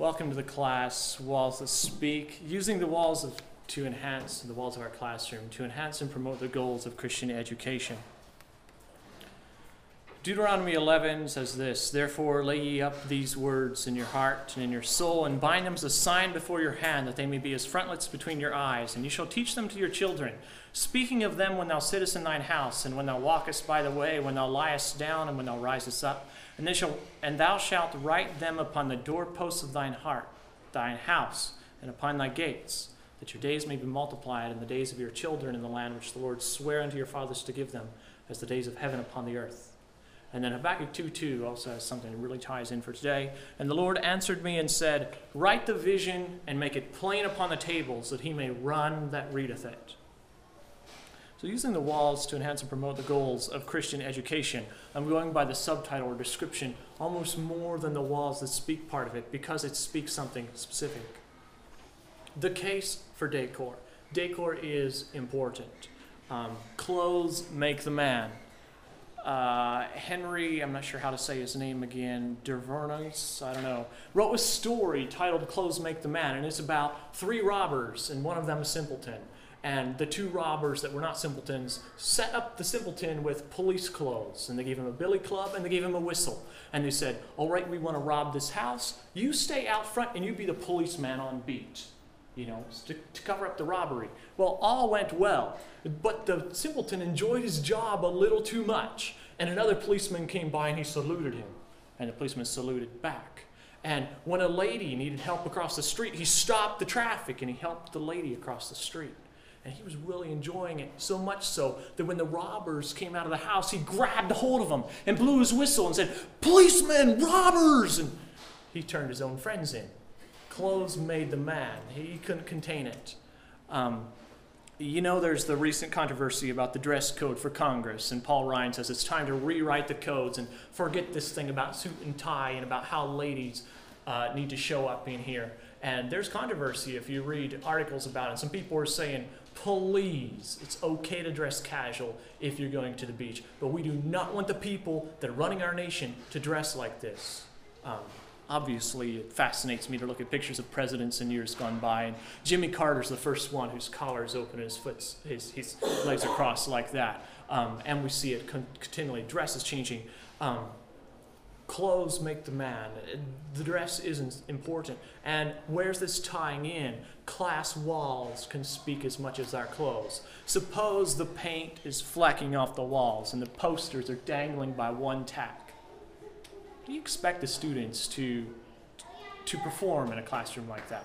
Welcome to the class, Walls That Speak, using the walls to enhance the walls of our classroom, to enhance and promote the goals of Christian education. Deuteronomy 11 says this, "Therefore lay ye up these words in your heart and in your soul, and bind them as a sign before your hand, that they may be as frontlets between your eyes. And you shall teach them to your children, speaking of them when thou sittest in thine house, and when thou walkest by the way, when thou liest down, and when thou risest up. And thou shalt write them upon the doorposts of thine heart, thine house, and upon thy gates, that your days may be multiplied, and the days of your children in the land which the Lord sware unto your fathers to give them, as the days of heaven upon the earth." And then Habakkuk 2:2 also has something that really ties in for today. "And the Lord answered me and said, Write the vision and make it plain upon the tables, that he may run that readeth it." So using the walls to enhance and promote the goals of Christian education, I'm going by the subtitle or description almost more than the walls that speak part of it, because it speaks something specific. The case for decor. Decor is important. Clothes make the man. Henry, I'm not sure how to say his name again, Dervernos, I don't know, wrote a story titled "Clothes Make the Man," and it's about 3 robbers, and one of them a simpleton. And the 2 robbers that were not simpletons set up the simpleton with police clothes, and they gave him a billy club and they gave him a whistle. And they said, "All right, we want to rob this house. You stay out front and you be the policeman on beat, to cover up the robbery." Well, all went well, but the simpleton enjoyed his job a little too much. And another policeman came by and he saluted him, and the policeman saluted back. And when a lady needed help across the street, he stopped the traffic and he helped the lady across the street. And he was really enjoying it, so much so that when the robbers came out of the house, he grabbed a hold of them and blew his whistle and said, "Policemen, robbers!" And he turned his own friends in. Clothes made the man. He couldn't contain it. There's the recent controversy about the dress code for Congress, and Paul Ryan says it's time to rewrite the codes and forget this thing about suit and tie and about how ladies need to show up in here. And there's controversy if you read articles about it. Some people are saying, please, it's okay to dress casual if you're going to the beach, but we do not want the people that are running our nation to dress like this. Obviously, it fascinates me to look at pictures of presidents in years gone by, and Jimmy Carter's the first one whose collar is open and his legs are crossed like that. And we see it continually. Dress is changing. Clothes make the man. The dress isn't important. And where's this tying in? Class walls can speak as much as our clothes. Suppose the paint is flecking off the walls and the posters are dangling by one tack. Do you expect the students to perform in a classroom like that?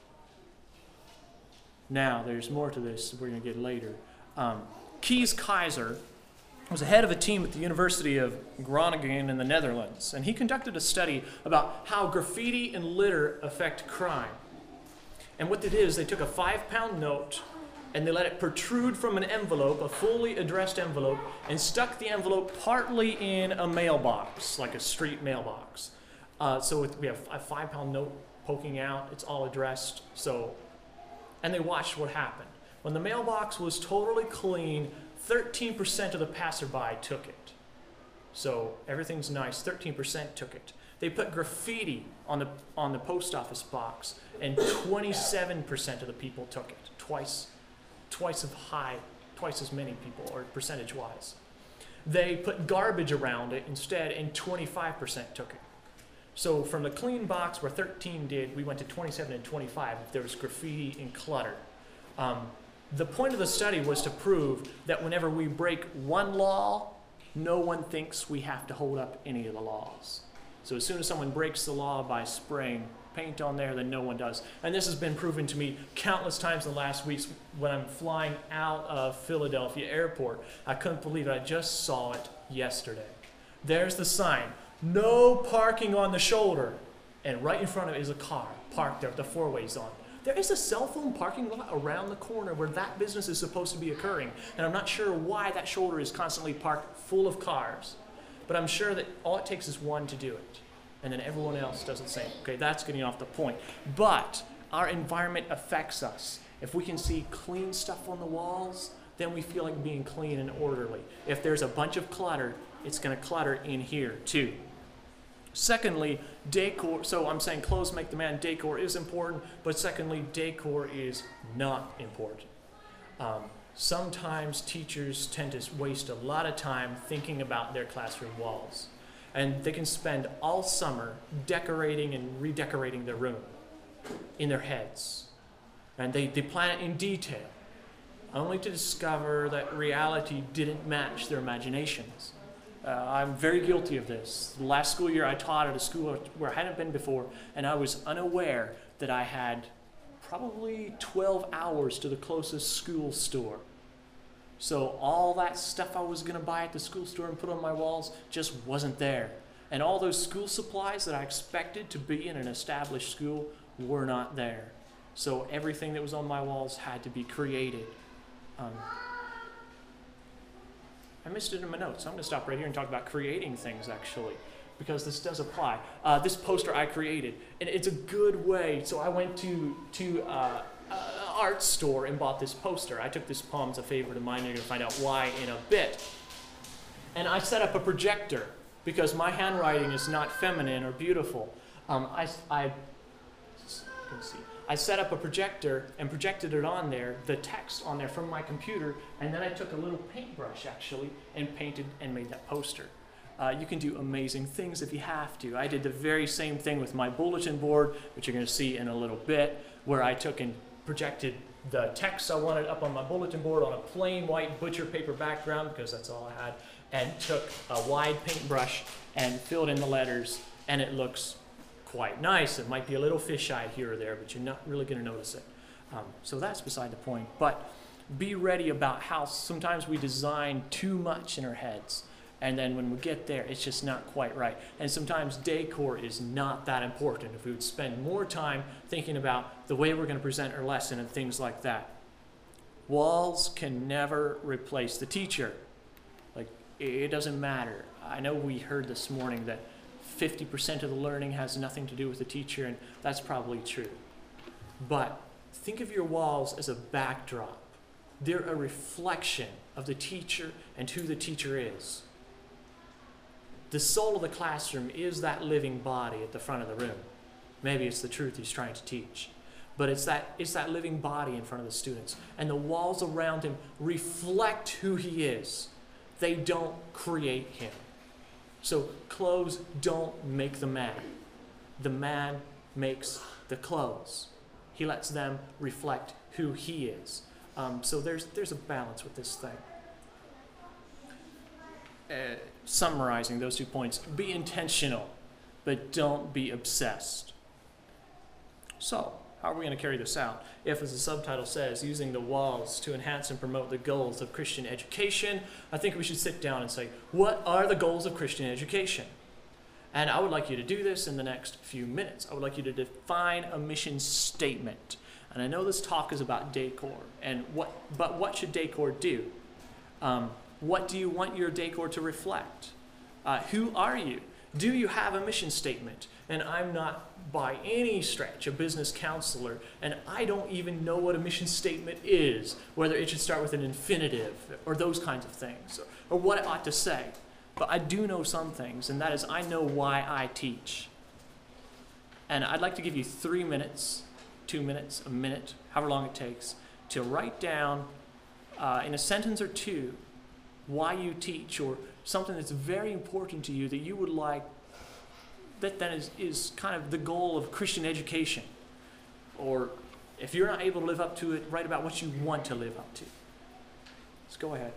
Now, there's more to this we're going to get later. Kees Keizer was the head of a team at the University of Groningen in the Netherlands, and he conducted a study about how graffiti and litter affect crime. And what they did is they took a 5-pound note and they let it protrude from an envelope, a fully addressed envelope, and stuck the envelope partly in a mailbox, like a street mailbox. So we have a 5-pound note poking out, it's all addressed. And they watched what happened. When the mailbox was totally clean, 13% of the passerby took it. So everything's nice, 13% took it. They put graffiti on the post office box, and 27% of the people took it. Twice as many people, or percentage-wise. They put garbage around it instead, and 25% took it. So from the clean box where 13 did, we went to 27 and 25 if there was graffiti and clutter. The point of the study was to prove that whenever we break one law, no one thinks we have to hold up any of the laws. So as soon as someone breaks the law by spraying paint on there, then no one does. And this has been proven to me countless times in the last weeks when I'm flying out of Philadelphia Airport. I couldn't believe it. I just saw it yesterday. There's the sign, "No parking on the shoulder." And right in front of it is a car parked there with the 4-ways on. There is a cell phone parking lot around the corner where that business is supposed to be occurring. And I'm not sure why that shoulder is constantly parked full of cars. But I'm sure that all it takes is one to do it. And then everyone else does the same. Okay, that's getting off the point. But our environment affects us. If we can see clean stuff on the walls, then we feel like being clean and orderly. If there's a bunch of clutter, it's going to clutter in here too. Secondly, decor. So I'm saying clothes make the man. Decor is important, but secondly, decor is not important. Sometimes teachers tend to waste a lot of time thinking about their classroom walls, and they can spend all summer decorating and redecorating their room in their heads, and they plan it in detail, only to discover that reality didn't match their imaginations. I'm very guilty of this. The last school year I taught at a school where I hadn't been before, and I was unaware that I had probably 12 hours to the closest school store. So all that stuff I was going to buy at the school store and put on my walls just wasn't there. And all those school supplies that I expected to be in an established school were not there. So everything that was on my walls had to be created. I missed it in my notes. I'm going to stop right here and talk about creating things, actually, because this does apply. This poster I created, and it's a good way. So I went to an art store and bought this poster. I took this poem as a favorite of mine. You're going to find out why in a bit. And I set up a projector because my handwriting is not feminine or beautiful. I set up a projector and projected it on there, the text on there from my computer, and then I took a little paintbrush actually and painted and made that poster. You can do amazing things if you have to. I did the very same thing with my bulletin board, which you're going to see in a little bit, where I took and projected the text I wanted up on my bulletin board on a plain white butcher paper background, because that's all I had, and took a wide paintbrush and filled in the letters, and it looks quite nice. It might be a little fisheye here or there, but you're not really going to notice it. So that's beside the point. But be ready about how sometimes we design too much in our heads, and then when we get there, it's just not quite right. And sometimes decor is not that important. If we would spend more time thinking about the way we're going to present our lesson and things like that. Walls can never replace the teacher. Like, it doesn't matter. I know we heard this morning that 50% of the learning has nothing to do with the teacher, and that's probably true. But think of your walls as a backdrop. They're a reflection of the teacher and who the teacher is. The soul of the classroom is that living body at the front of the room. Maybe it's the truth he's trying to teach. But it's that living body in front of the students. And the walls around him reflect who he is. They don't create him. So clothes don't make the man. The man makes the clothes. He lets them reflect who he is. So there's a balance with this thing. Summarizing those 2 points, be intentional, but don't be obsessed. So, how are we going to carry this out? If, as the subtitle says, using the walls to enhance and promote the goals of Christian education, I think we should sit down and say, what are the goals of Christian education? And I would like you to do this in the next few minutes. I would like you to define a mission statement. And I know this talk is about decor, but what should decor do? What do you want your decor to reflect? Who are you? Do you have a mission statement? And I'm not by any stretch a business counselor, and I don't even know what a mission statement is, whether it should start with an infinitive or those kinds of things, or what it ought to say. But I do know some things, and that is I know why I teach. And I'd like to give you 3 minutes, 2 minutes, a minute, however long it takes, to write down in a sentence or two why you teach, or something that's very important to you that you would like, that then is kind of the goal of Christian education. Or if you're not able to live up to it, write about what you want to live up to. Let's go ahead.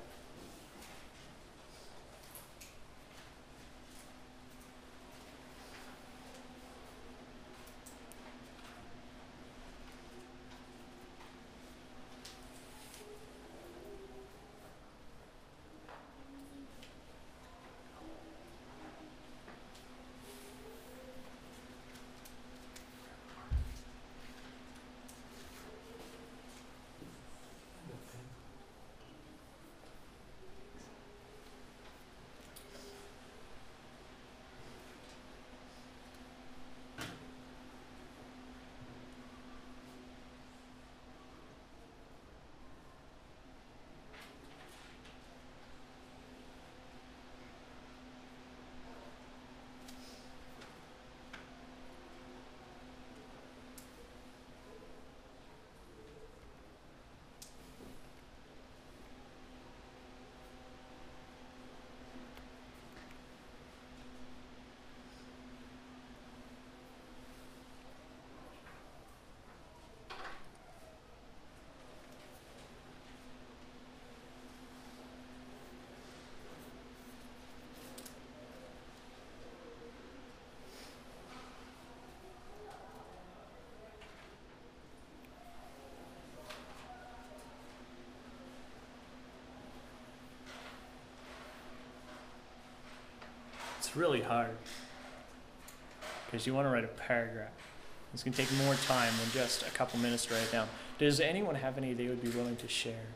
It's really hard because you want to write a paragraph. It's going to take more time than just a couple minutes to write it down. Does anyone have any they would be willing to share?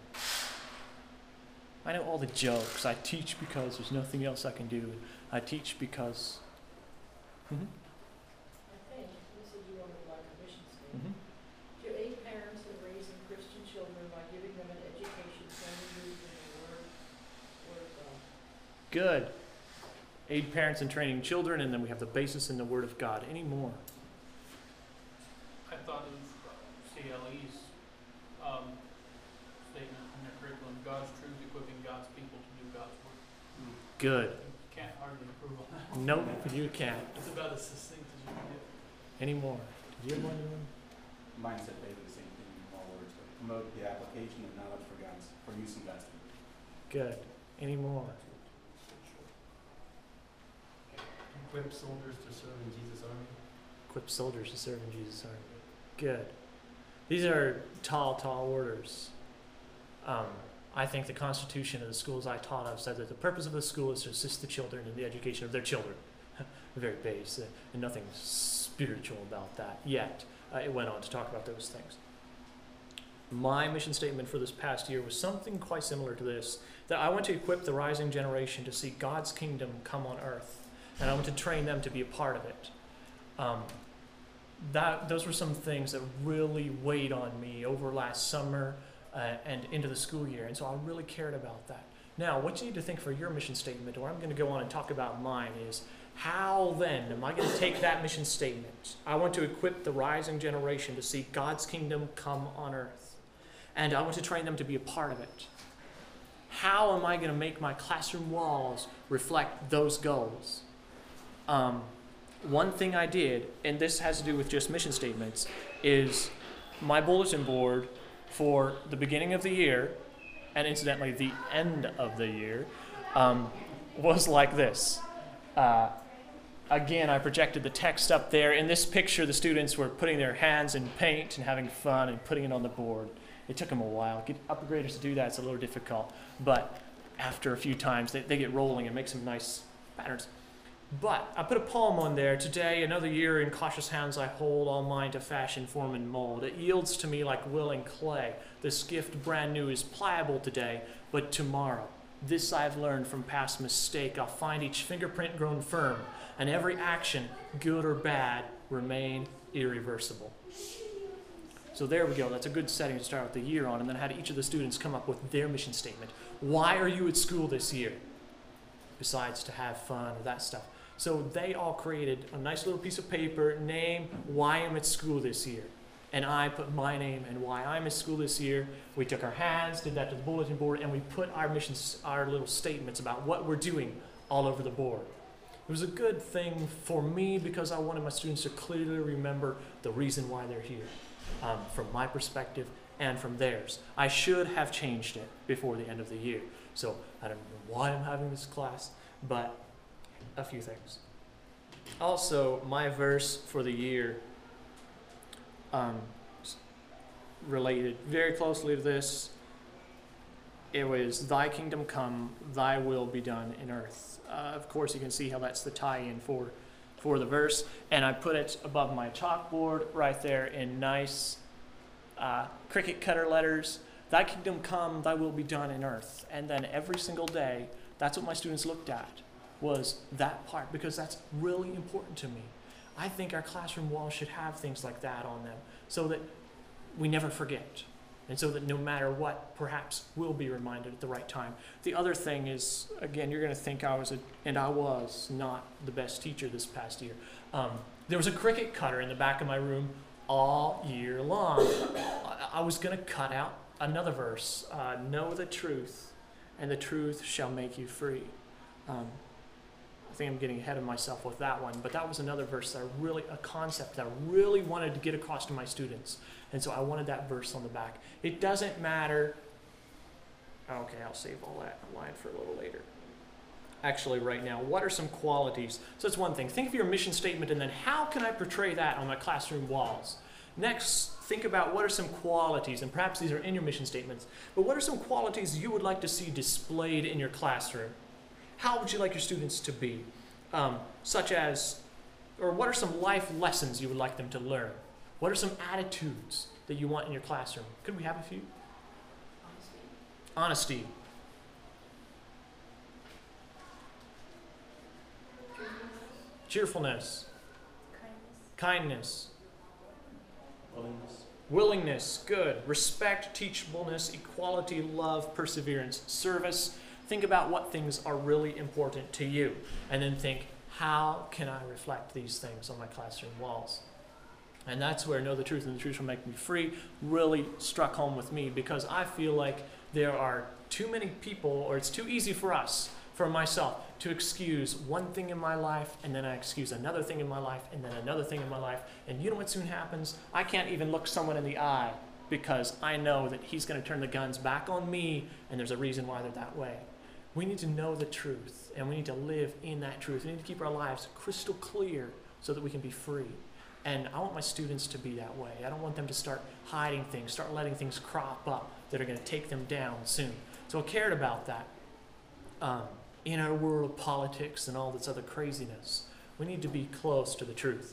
I know all the jokes. I teach because there's nothing else I can do. I teach because... Mm-hmm. I think you said you wanted like a mission statement. Mm-hmm. To aid parents in raising Christian children by giving them an education centered in the Word of God. Good. Aid parents in training children, and then we have the basis in the Word of God. Any more? I thought of CLE's statement in their curriculum, God's truth equipping God's people to do God's work. Good. You can't hardly improve on that. Nope, you can't. It's about as succinct as you can get. Any more? Did you have one? Mine said basically the same thing in more words, but promote the application of knowledge for use in God's kingdom. Good. Any more? Equip soldiers to serve in Jesus' army. Equip soldiers to serve in Jesus' army. Good. These are tall orders. I think the constitution of the schools I taught of said that the purpose of the school is to assist the children in the education of their children. Very base, and nothing spiritual about that yet. It went on to talk about those things. My mission statement for this past year was something quite similar to this, that I want to equip the rising generation to see God's kingdom come on earth, and I want to train them to be a part of it. Those were some things that really weighed on me over last summer and into the school year, and so I really cared about that. Now, what you need to think for your mission statement, or I'm going to go on and talk about mine, is how then am I going to take that mission statement? I want to equip the rising generation to see God's kingdom come on earth, and I want to train them to be a part of it. How am I going to make my classroom walls reflect those goals? One thing I did, and this has to do with just mission statements, is my bulletin board for the beginning of the year, and incidentally the end of the year, was like this. Again, I projected the text up there. In this picture, the students were putting their hands in paint and having fun and putting it on the board. It took them a while. Get upper graders to do that, it's a little difficult. But after a few times, they get rolling and make some nice patterns. But I put a poem on there. Today, another year in cautious hands I hold, all mine to fashion, form, and mold. It yields to me like willing clay. This gift brand new is pliable today, but tomorrow, this I've learned from past mistake, I'll find each fingerprint grown firm, and every action, good or bad, remain irreversible. So there we go. That's a good setting to start with the year on, and then I had each of the students come up with their mission statement. Why are you at school this year? Besides to have fun or that stuff. So they all created a nice little piece of paper, name, why I'm at school this year. And I put my name and why I'm at school this year. We took our hands, did that to the bulletin board, and we put our missions, our little statements about what we're doing all over the board. It was a good thing for me because I wanted my students to clearly remember the reason why they're here, from my perspective and from theirs. I should have changed it before the end of the year. So I don't know why I'm having this class, but a few things. Also, my verse for the year related very closely to this. It was, thy kingdom come, thy will be done in earth. Of course, you can see how that's the tie-in for the verse. And I put it above my chalkboard right there in nice cricket cutter letters. Thy kingdom come, thy will be done in earth. And then every single day, that's what my students looked at, was that part, because that's really important to me. I think our classroom walls should have things like that on them so that we never forget. And so that no matter what, perhaps we'll be reminded at the right time. The other thing is, again, you're going to think I was not the best teacher this past year. There was a cricket cutter in the back of my room all year long. I was going to cut out another verse, know the truth, and the truth shall make you free. I think I'm getting ahead of myself with that one, but that was another verse that a concept that I really wanted to get across to my students. And so I wanted that verse on the back. It doesn't matter. Okay, I'll save all that line for a little later. Actually, right now, what are some qualities? So that's one thing. Think of your mission statement, and then how can I portray that on my classroom walls? Next, think about what are some qualities, and perhaps these are in your mission statements, but what are some qualities you would like to see displayed in your classroom? How would you like your students to be? such as, or what are some life lessons you would like them to learn? What are some attitudes that you want in your classroom? Could we have a few? Honesty. Cheerfulness. Kindness. Willingness. Willingness, good. Respect, teachableness, equality, love, perseverance, service. Think about what things are really important to you. And then think, how can I reflect these things on my classroom walls? And that's where Know the Truth and the Truth Will Make Me Free really struck home with me, because I feel like there are too many people, or it's too easy for us, for myself, to excuse one thing in my life, and then I excuse another thing in my life, and then another thing in my life. And you know what soon happens? I can't even look someone in the eye because I know that he's going to turn the guns back on me, and there's a reason why they're that way. We need to know the truth, and we need to live in that truth. We need to keep our lives crystal clear so that we can be free. And I want my students to be that way. I don't want them to start hiding things, start letting things crop up that are going to take them down soon. So I cared about that. In our world of politics and all this other craziness, we need to be close to the truth.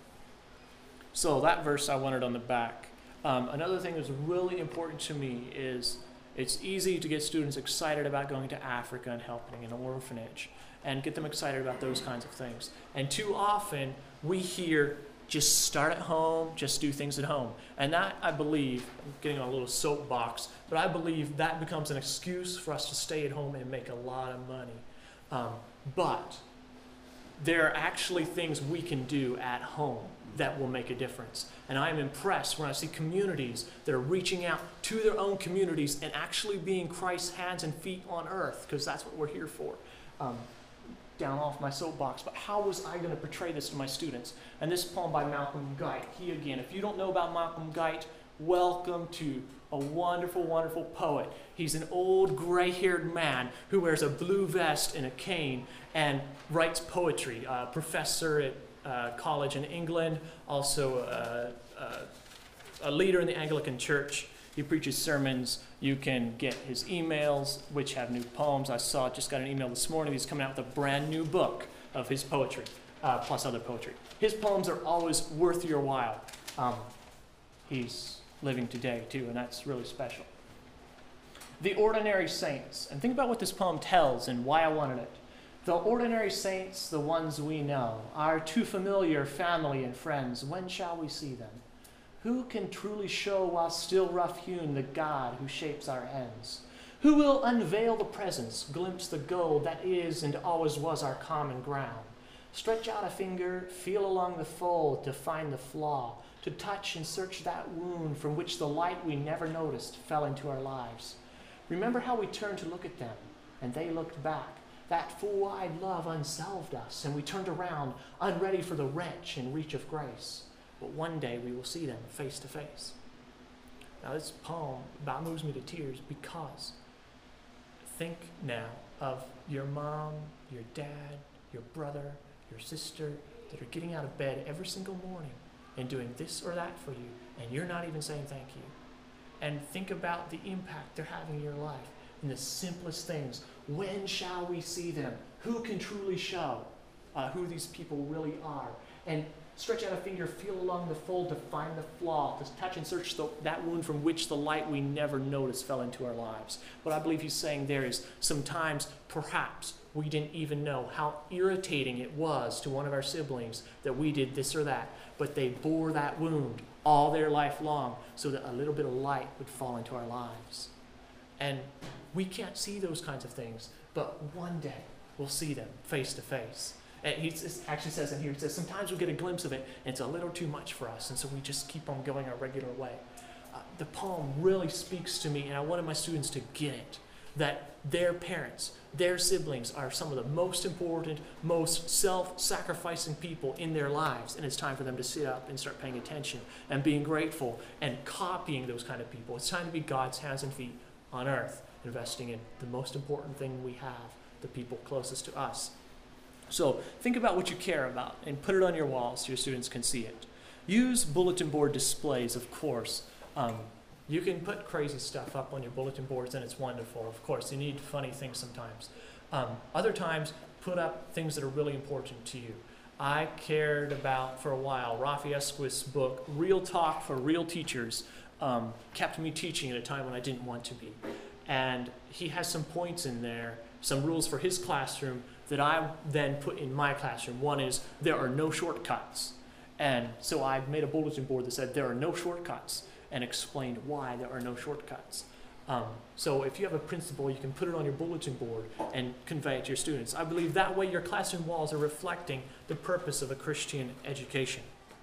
So that verse I wanted on the back. Another thing that's really important to me is it's easy to get students excited about going to Africa and helping an orphanage and get them excited about those kinds of things. And too often we hear, just start at home, just do things at home. And that, I believe, I'm getting on a little soapbox, but I believe that becomes an excuse for us to stay at home and make a lot of money. But there are actually things we can do at home that will make a difference. And I'm impressed when I see communities that are reaching out to their own communities and actually being Christ's hands and feet on earth, because that's what we're here for. Down off my soapbox, but how was I going to portray this to my students? And this poem by Malcolm Guite. He, again, if you don't know about Malcolm Guite, welcome to a wonderful, wonderful poet. He's an old gray-haired man who wears a blue vest and a cane and writes poetry. Professor at college in England, also a leader in the Anglican Church. He preaches sermons. You can get his emails, which have new poems. Just got an email this morning. He's coming out with a brand new book of his poetry, plus other poetry. His poems are always worth your while. He's living today, too, and that's really special. The Ordinary Saints. And think about what this poem tells and why I wanted it. The ordinary saints, the ones we know, our too familiar family and friends, when shall we see them? Who can truly show while still rough-hewn the God who shapes our ends? Who will unveil the presence, glimpse the gold that is and always was our common ground? Stretch out a finger, feel along the fold to find the flaw, to touch and search that wound from which the light we never noticed fell into our lives. Remember how we turned to look at them, and they looked back. That full-eyed love unselved us, and we turned around, unready for the wrench and reach of grace. But one day we will see them face to face. Now this poem about moves me to tears because think now of your mom, your dad, your brother, your sister that are getting out of bed every single morning and doing this or that for you, and you're not even saying thank you. And think about the impact they're having in your life in the simplest things. When shall we see them? Who can truly show who these people really are? And stretch out a finger, feel along the fold to find the flaw, to touch and search that wound from which the light we never noticed fell into our lives. What I believe he's saying there is sometimes, perhaps, we didn't even know how irritating it was to one of our siblings that we did this or that, but they bore that wound all their life long so that a little bit of light would fall into our lives. And we can't see those kinds of things, but one day we'll see them face to face. And he actually says in here, he says, sometimes we get a glimpse of it, and it's a little too much for us, and so we just keep on going our regular way. The poem really speaks to me, and I wanted my students to get it, that their parents, their siblings are some of the most important, most self-sacrificing people in their lives, and it's time for them to sit up and start paying attention and being grateful and copying those kind of people. It's time to be God's hands and feet on earth, investing in the most important thing we have, the people closest to us. So think about what you care about and put it on your walls so your students can see it. Use bulletin board displays, of course. You can put crazy stuff up on your bulletin boards and it's wonderful. Of course, you need funny things sometimes. Other times, put up things that are really important to you. I cared about, for a while, Rafi Esquith's book, Real Talk for Real Teachers, kept me teaching at a time when I didn't want to be. And he has some points in there, some rules for his classroom that I then put in my classroom. One is there are no shortcuts. And so I made a bulletin board that said there are no shortcuts and explained why there are no shortcuts. So if you have a principle, you can put it on your bulletin board and convey it to your students. I believe that way your classroom walls are reflecting the purpose of a Christian education.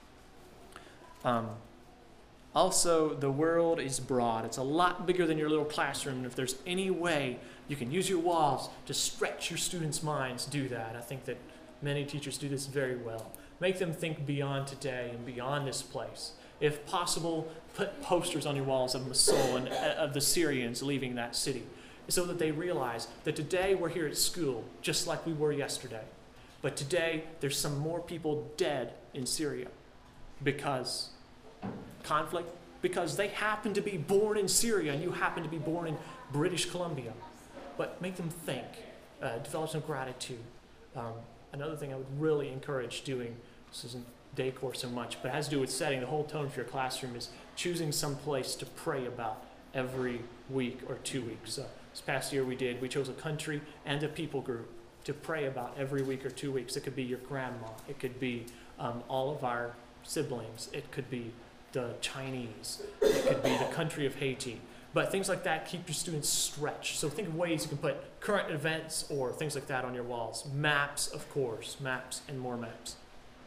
Also, the world is broad. It's a lot bigger than your little classroom. And if there's any way you can use your walls to stretch your students' minds, do that. I think that many teachers do this very well. Make them think beyond today and beyond this place. If possible, put posters on your walls of Mosul and of the Syrians leaving that city, so that they realize that today we're here at school, just like we were yesterday. But today, there's some more people dead in Syria because conflict, because they happen to be born in Syria and you happen to be born in British Columbia. But make them think, develop some gratitude. Another thing I would really encourage doing, this isn't day course so much, but it has to do with setting the whole tone for your classroom, is choosing some place to pray about every week or 2 weeks. This past year we chose a country and a people group to pray about every week or 2 weeks. It could be your grandma. It could be all of our siblings. It could be the Chinese. It could be the country of Haiti. But things like that keep your students stretched. So think of ways you can put current events or things like that on your walls. Maps, of course. Maps and more maps.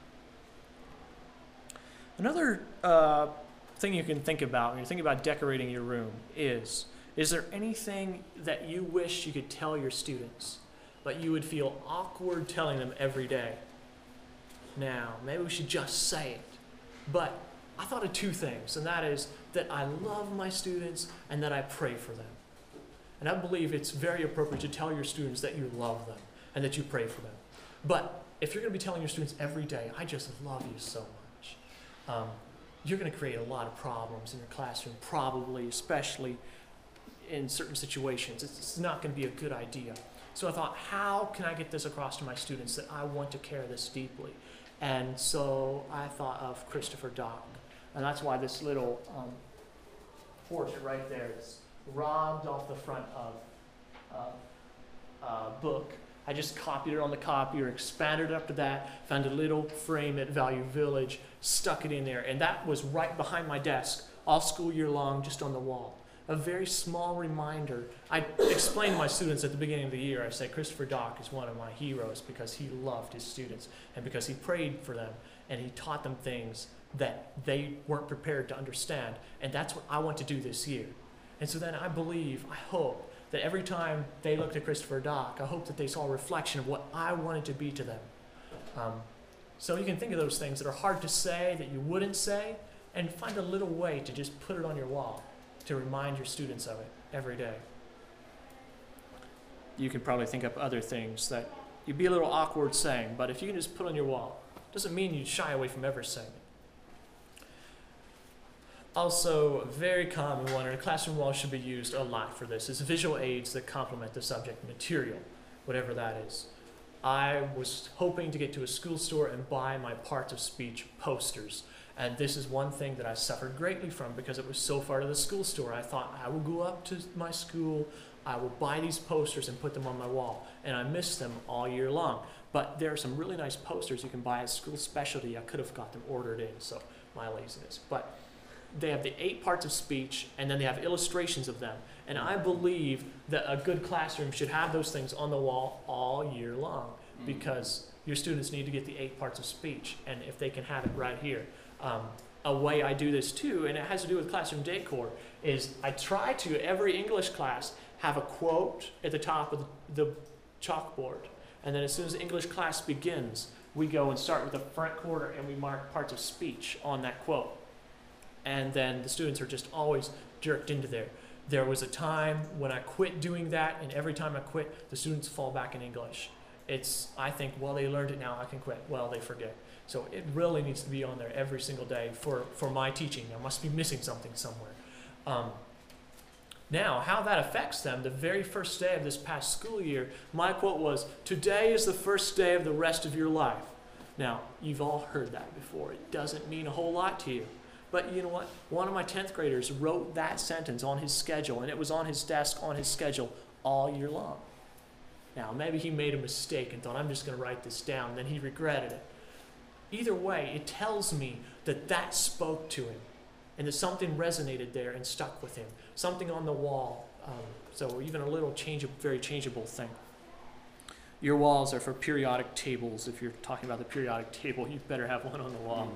Another thing you can think about when you're thinking about decorating your room is there anything that you wish you could tell your students, but you would feel awkward telling them every day? Now, maybe we should just say it. But I thought of two things, and that is that I love my students and that I pray for them. And I believe it's very appropriate to tell your students that you love them and that you pray for them. But if you're going to be telling your students every day, I just love you so much, you're going to create a lot of problems in your classroom, probably, especially in certain situations. It's not going to be a good idea. So I thought, how can I get this across to my students that I want to care this deeply? And so I thought of Christopher Dock. And that's why this little portrait right there is robbed off the front of a book. I just copied it on the copier, expanded it up to that, found a little frame at Value Village, stuck it in there, and that was right behind my desk all school year long, just on the wall. A very small reminder. I explained to my students at the beginning of the year, I said Christopher Dock is one of my heroes because he loved his students and because he prayed for them and he taught them things that they weren't prepared to understand. And that's what I want to do this year. And so then I hope, that every time they looked at Christopher Dock, I hope that they saw a reflection of what I wanted to be to them. So you can think of those things that are hard to say, that you wouldn't say, and find a little way to just put it on your wall to remind your students of it every day. You could probably think up other things that you'd be a little awkward saying, but if you can just put on your wall, doesn't mean you shy away from ever saying it. Also, a very common one, and a classroom wall should be used a lot for this, is visual aids that complement the subject material, whatever that is. I was hoping to get to a school store and buy my parts of speech posters. And this is one thing that I suffered greatly from because it was so far to the school store. I thought I will go up to my school, I will buy these posters and put them on my wall. And I missed them all year long. But there are some really nice posters you can buy at School Specialty. I could have got them ordered in, so my laziness. But they have the 8 parts of speech, and then they have illustrations of them. And I believe that a good classroom should have those things on the wall all year long because your students need to get the 8 parts of speech, and if they can have it right here. A way I do this too, and it has to do with classroom decor, is I try to, every English class, have a quote at the top of the chalkboard. And then as soon as the English class begins, we go and start with the front quarter and we mark parts of speech on that quote. And then the students are just always jerked into there. There was a time when I quit doing that, and every time I quit, the students fall back in English. I think, well, they learned it now, I can quit. Well, they forget. So it really needs to be on there every single day for my teaching. I must be missing something somewhere. Now, how that affects them, the very first day of this past school year, my quote was, "Today is the first day of the rest of your life." Now, you've all heard that before. It doesn't mean a whole lot to you. But you know what? One of my 10th graders wrote that sentence on his schedule, and it was on his desk on his schedule all year long. Now, maybe he made a mistake and thought, "I'm just going to write this down," and then he regretted it. Either way, it tells me that that spoke to him and that something resonated there and stuck with him. Something on the wall. So even a little very changeable thing. Your walls are for periodic tables. If you're talking about the periodic table, you better have one on the wall.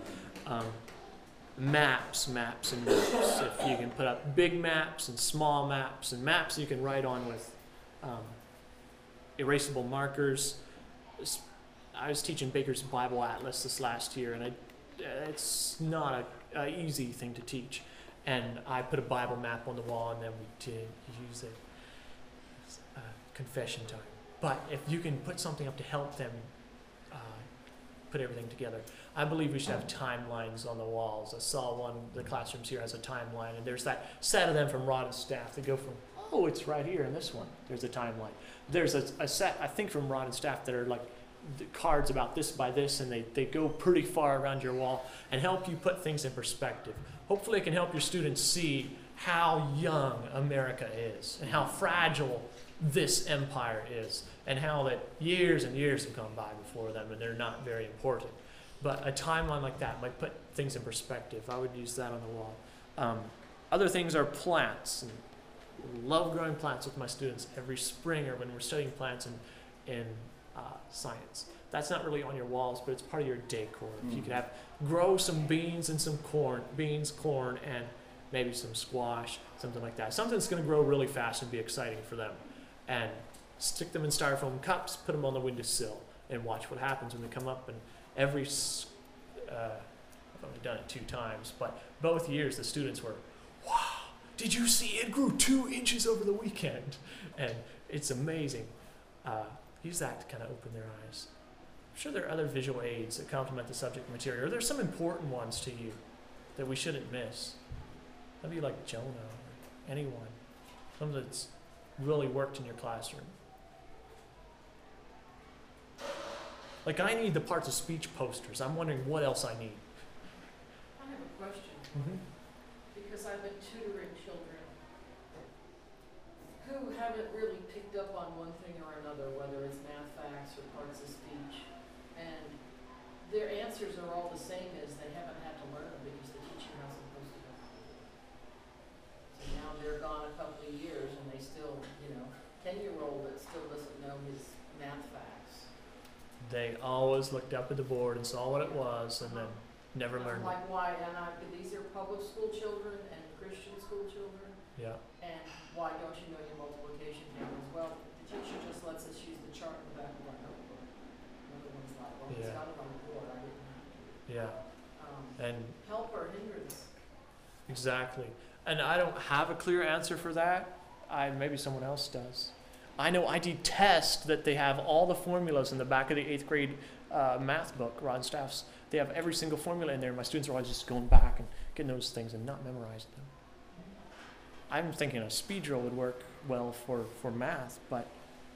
Maps and maps. If you can put up big maps and small maps and maps you can write on with erasable markers. I was teaching Baker's Bible Atlas this last year, and it's not an easy thing to teach. And I put a Bible map on the wall, and then we did use it as confession time. But if you can put something up to help them put everything together, I believe we should have timelines on the walls. I saw one of the classrooms here has a timeline, and there's that set of them from Rod and Staff that go from, oh, it's right here in this one. There's a timeline. There's a set, I think, from Rod and Staff that are like the cards about this by this, and they go pretty far around your wall and help you put things in perspective. Hopefully it can help your students see how young America is and how fragile this empire is, and how that years and years have gone by before them and they're not very important. But a timeline like that might put things in perspective. I would use that on the wall. Other things are plants. And I love growing plants with my students every spring or when we're studying plants in science. That's not really on your walls, but it's part of your decor. If you could grow some beans and some corn, and maybe some squash, something like that. Something that's going to grow really fast and be exciting for them. And stick them in styrofoam cups, put them on the windowsill, and watch what happens when they come up. And I've only done it 2 times, but both years the students were, "Wow, did you see it grew 2 inches over the weekend?" And it's amazing. Use that to kind of open their eyes. I'm sure there are other visual aids that complement the subject material, or there's some important ones to you that we shouldn't miss. Maybe like Jonah or anyone. Something that's really worked in your classroom. Like, I need the parts of speech posters. I'm wondering what else I need. I have a question, because I've been tutoring children who haven't really picked up on one thing or another, whether it's math facts or parts of speech, and their answers are all the same as they haven't had to learn them because the teacher hasn't supposed to go. So now they're gone a couple of years and they still, 10-year-old that still doesn't know his math facts. They always looked up at the board and saw what it was and then never And I'm learned it. like, why? And these are public school children and Christian school children, Yeah. and why don't you know your multiplication tables? Well, the teacher just lets us use the chart in the back of our notebook. Another one's like, well, it's Yeah. got it on the board, I didn't have to. Yeah. And Help or hindrance? exactly. And I don't have a clear answer for that. Maybe someone else does. I know I detest that they have all the formulas in the back of the 8th grade math book, Rod and Staff's. They have every single formula in there. My students are always just going back and getting those things and not memorizing them. I'm thinking a speed drill would work well for math, but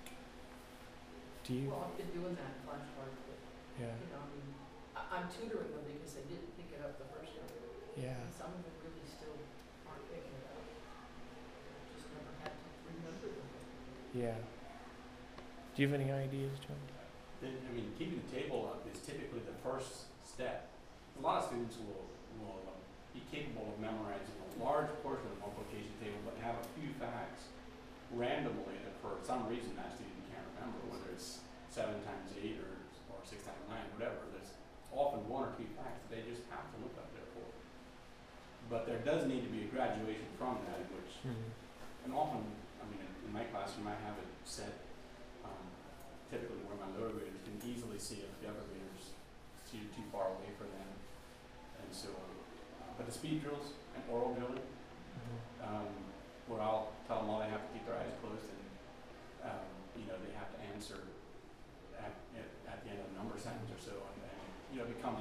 do you? Well, I've been doing that in flashcards, but, Yeah. I'm tutoring them because they didn't pick it up the first year. Yeah. And some of them really still aren't picking it up. Just never had to remember them. Yeah. Do you have any ideas, John? Keeping the table up is typically the first step. A lot of students will be capable of memorizing a large portion of the multiplication table, but have a few facts randomly that for some reason that student can't remember, whether it's 7 times 8 or 6 times 9, whatever. There's often 1 or 2 facts that they just have to look up there for. But there does need to be a graduation from that, in which, and often, in my classroom, I have it set typically where my lower graders can easily see if the upper graders see too far away from them, and so on. But the speed drills and oral drilling, where I'll tell them all they have to keep their eyes closed and they have to answer at the end of a number sentence or so, and it becomes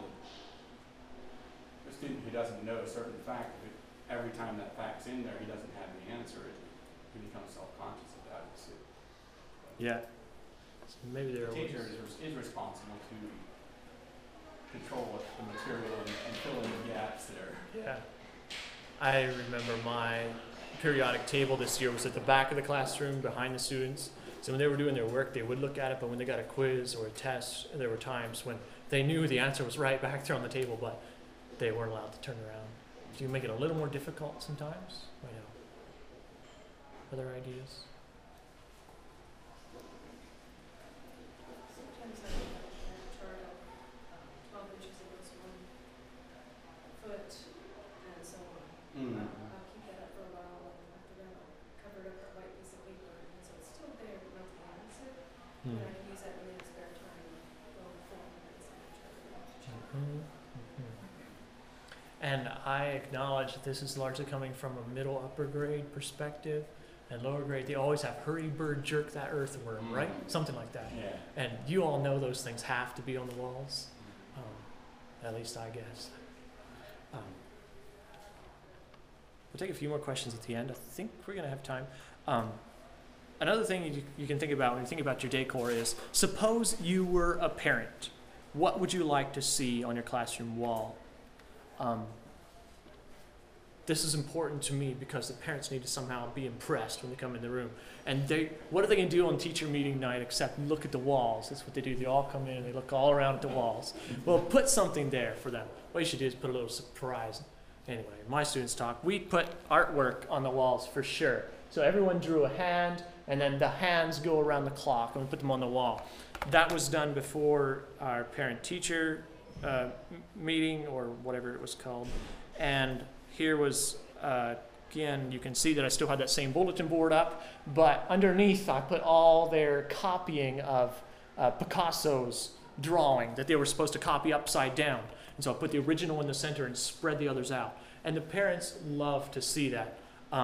a student who doesn't know a certain fact. Every time that fact's in there, he doesn't have the answer. they become self-conscious of that. So, Yeah. So maybe the there teacher was. is responsible to control what the material and fill in the gaps there. Yeah. I remember my periodic table this year was at the back of the classroom behind the students. So when they were doing their work, they would look at it, but when they got a quiz or a test, there were times when they knew the answer was right back there on the table, but they weren't allowed to turn around. So you make it a little more difficult sometimes. I know. Other ideas? Sometimes I have a chart of 12 inches against 1 foot and so on. I'll keep that up for a while and after that I'll cover it up with a white piece of paper and so it's still there but not the answer. And I can use that when I have spare time going forward and so I try to check. And I acknowledge that this is largely coming from a middle upper grade perspective. And lower grade, they always have hurry bird jerk that earthworm, right? Something like that. Yeah. And you all know those things have to be on the walls. At least I guess. We'll take a few more questions at the end. I think we're going to have time. Another thing you can think about when you think about your decor is, suppose you were a parent. What would you like to see on your classroom wall? This is important to me because the parents need to somehow be impressed when they come in the room. And what are they going to do on teacher meeting night except look at the walls? That's what they do. They all come in and they look all around at the walls. Well, put something there for them. What you should do is put a little surprise. Anyway, my students talk. We put artwork on the walls for sure. So everyone drew a hand, and then the hands go around the clock, and we put them on the wall. That was done before our parent-teacher meeting, or whatever it was called. And here was, again, you can see that I still had that same bulletin board up, but underneath I put all their copying of Picasso's drawing that they were supposed to copy upside down. And so I put the original in the center and spread the others out. And the parents love to see that.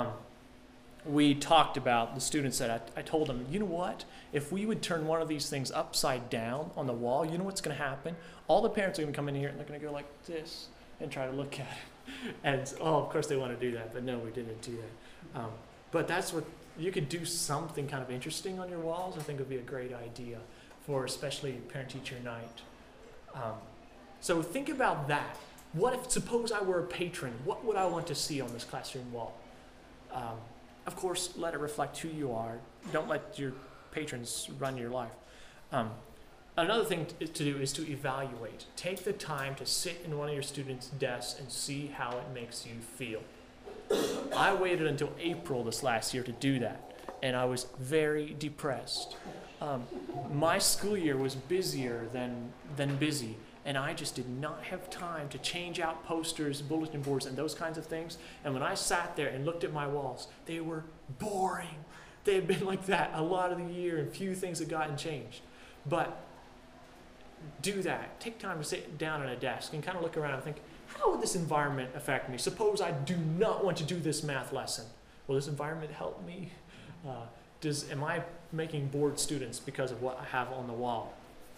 We talked about, the students said, I told them, you know what? If we would turn one of these things upside down on the wall, you know what's going to happen? All the parents are going to come in here and they're going to go like this and try to look at it. And, of course they want to do that, but no, we didn't do that. But that's what, you could do something kind of interesting on your walls. I think would be a great idea for especially parent-teacher night. So think about that. What if, suppose I were a patron, what would I want to see on this classroom wall? Of course, let it reflect who you are. Don't let your patrons run your life. Another thing to do is to evaluate. Take the time to sit in one of your students' desks and see how it makes you feel. I waited until April this last year to do that, and I was very depressed. My school year was busier than busy, and I just did not have time to change out posters, bulletin boards, and those kinds of things. And when I sat there and looked at my walls, they were boring. They had been like that a lot of the year, and few things had gotten changed. But do that. Take time to sit down at a desk and kind of look around and think, how would this environment affect me? Suppose I do not want to do this math lesson. Will this environment help me? Am I making bored students because of what I have on the wall?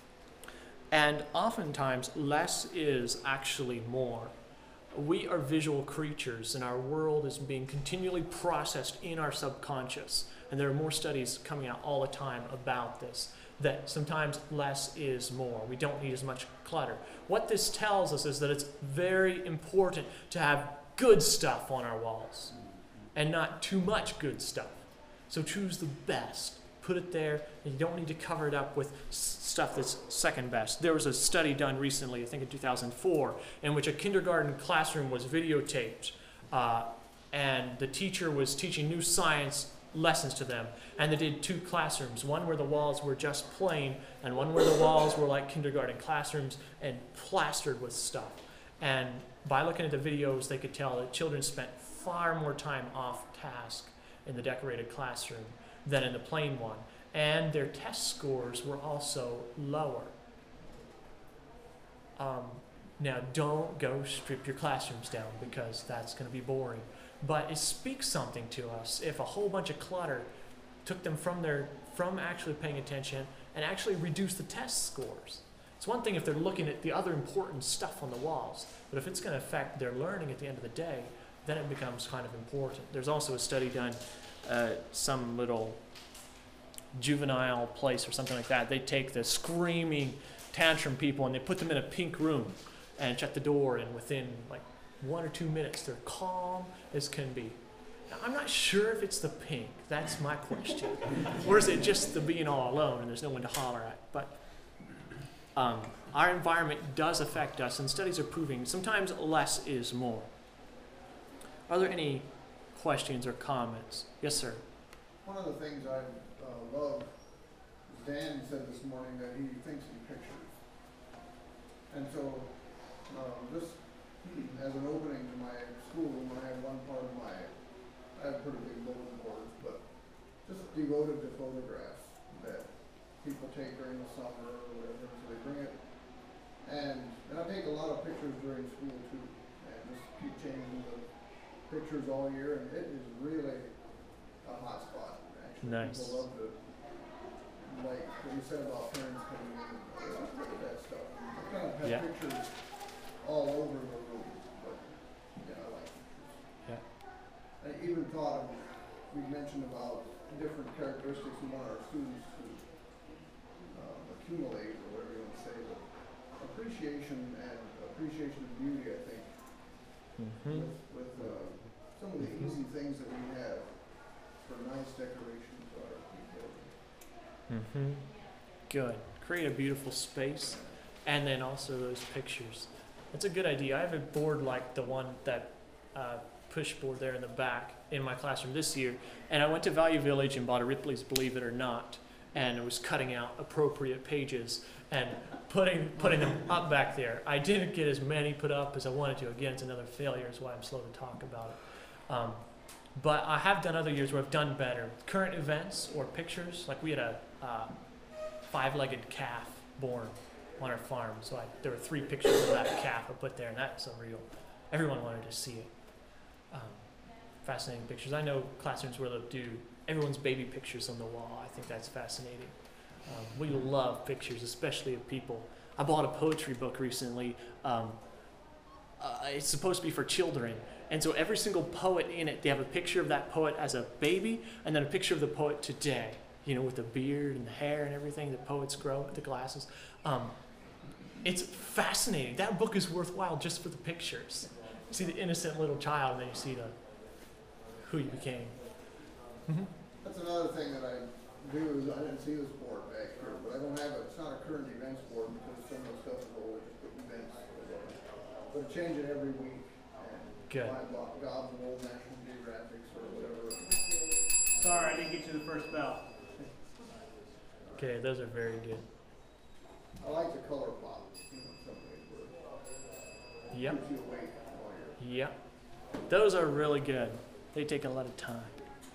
And oftentimes, less is actually more. We are visual creatures, and our world is being continually processed in our subconscious. And there are more studies coming out all the time about this, that sometimes less is more. We don't need as much clutter. What this tells us is that it's very important to have good stuff on our walls, and not too much good stuff. So choose the best. Put it there, and you don't need to cover it up with stuff that's second best. There was a study done recently, I think in 2004, in which a kindergarten classroom was videotaped, and the teacher was teaching new science lessons to them. And they did two classrooms, one where the walls were just plain, and one where the walls were like kindergarten classrooms and plastered with stuff. And by looking at the videos, they could tell that children spent far more time off task in the decorated classroom than in the plain one. And their test scores were also lower. Now, don't go strip your classrooms down because that's going to be boring. But it speaks something to us if a whole bunch of clutter took them from actually paying attention and actually reduced the test scores. It's one thing if they're looking at the other important stuff on the walls, but if it's going to affect their learning at the end of the day, then it becomes kind of important. There's also a study done some little juvenile place or something like that, they take the screaming tantrum people and they put them in a pink room and shut the door, and within like 1 or 2 minutes they're calm as can be. Now, I'm not sure if it's the pink, that's my question. Or is it just the being all alone and there's no one to holler at? But our environment does affect us, and studies are proving sometimes less is more. Are there any questions or comments? Yes, sir. One of the things I love is Dan said this morning that he thinks in pictures. And so, just as an opening to my schoolroom, I have one part of I have pretty big bulletin boards, but just devoted to photographs that people take during the summer or whatever, so they bring it. And I take a lot of pictures during school too, and just keep changing the pictures all year, and it is really a hot spot. Actually, Nice. people love to, like what you said about parents coming in, look at that stuff. I kind of have Yeah. pictures all over the room, but yeah, I like pictures. Yeah. I even thought of, we mentioned about different characteristics we want our students to accumulate, or whatever you want to say, but appreciation of beauty, I think, with some of the easy things that we have for nice decorations are important. Good. Create a beautiful space, and then also those pictures. That's a good idea. I have a board like the one that push board there in the back in my classroom this year, and I went to Value Village and bought a Ripley's Believe It or Not, and it was cutting out appropriate pages and putting them up back there. I didn't get as many put up as I wanted to. Again, it's another failure, is why I'm slow to talk about it. But I have done other years where I've done better. Current events or pictures, like we had a 5-legged calf born on our farm, so there were 3 pictures of that calf I put there, and that's unreal. Everyone wanted to see it. Fascinating pictures. I know classrooms where they'll do everyone's baby pictures on the wall. I think that's fascinating. We love pictures, especially of people. I bought a poetry book recently. It's supposed to be for children. And so every single poet in it, they have a picture of that poet as a baby, and then a picture of the poet today, with the beard and the hair and everything that poets grow, with the glasses. It's fascinating. That book is worthwhile just for the pictures. You see the innocent little child, and then you see who you became. That's another thing that I do is I didn't see this board back here, but I don't have it's not a current events board because some of the stuff is old, just put events. But I change it every week. And Good. Find Gobs of Old National Geographics or whatever. Sorry, I didn't get to the first bell. Okay, those are very good. I like the color pop, some ways where it Yep. keeps you awake all year. Yep. Those are really good. They take a lot of time.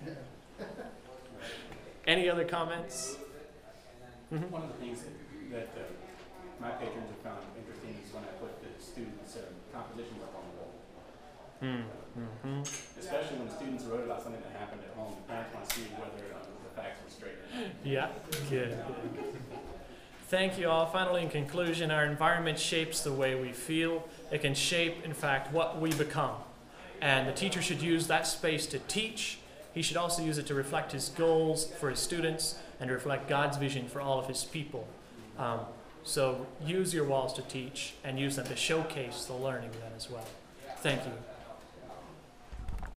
Any other comments? One of the things that my patrons have found interesting is when I put the students' compositions up on the wall. Especially when the students wrote about something that happened at home. The parents want to see whether the facts were straight or not. Yeah, good. Thank you all. Finally, in conclusion, our environment shapes the way we feel. It can shape, in fact, what we become. And the teacher should use that space to teach. He should also use it to reflect his goals for his students and to reflect God's vision for all of his people. So use your walls to teach and use them to showcase the learning then as well. Thank you.